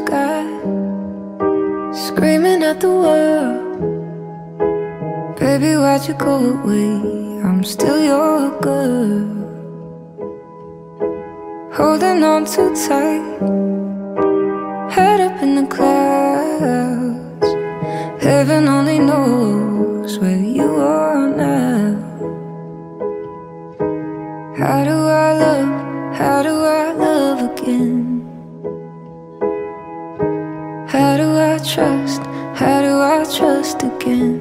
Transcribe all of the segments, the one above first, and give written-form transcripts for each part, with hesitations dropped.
sky, screaming at the world. Baby, why'd you go away? I'm still your girl. Holding on too tight, head up in the clouds. Heaven only knows where you are now. How do I love again? How do I trust again?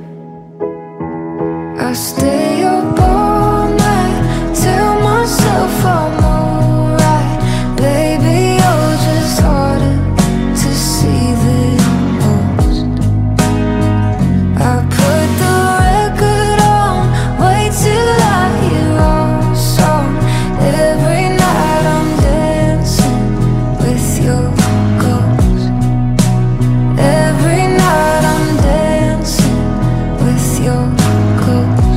I stay up all night, tell myself I'm alright. Baby, you're just harder to see than most. I put the record on, wait till I hear our song. Every night I'm dancing with your ghost. Every night I'm dancing with your ghost.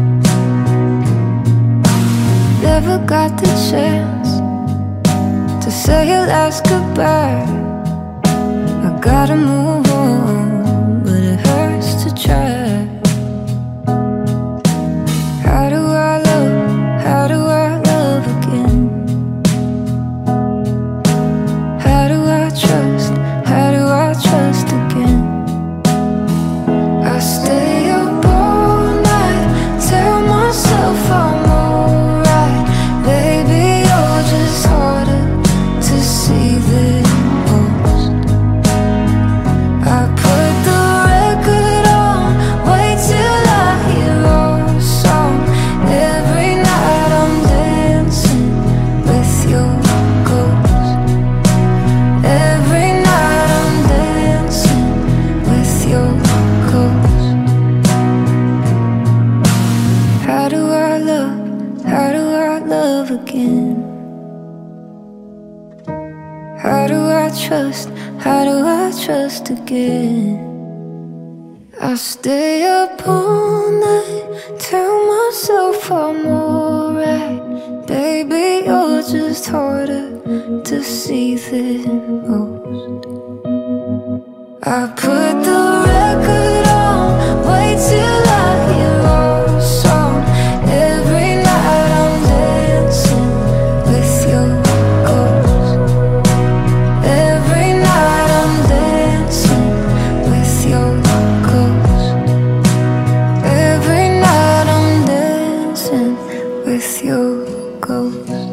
Never got the chance to say your last goodbye. I gotta move on, but it hurts to try. How do I love again? How do I trust again? I stay up all night, tell myself I'm alright. Baby, you're just harder to see than most. I put the record on, wait till I hear our song. Every night I'm dancing with your ghost. Every night I'm dancing with your ghost. How do I love again? How do I trust again? I stay up all night, tell myself I'm alright. Baby, you're just harder to see than most. I put the record on, wait till I hear our song. Every night I'm dancing with your ghost. Every night I'm dancing with your ghost. Every night I'm dancing with your ghost.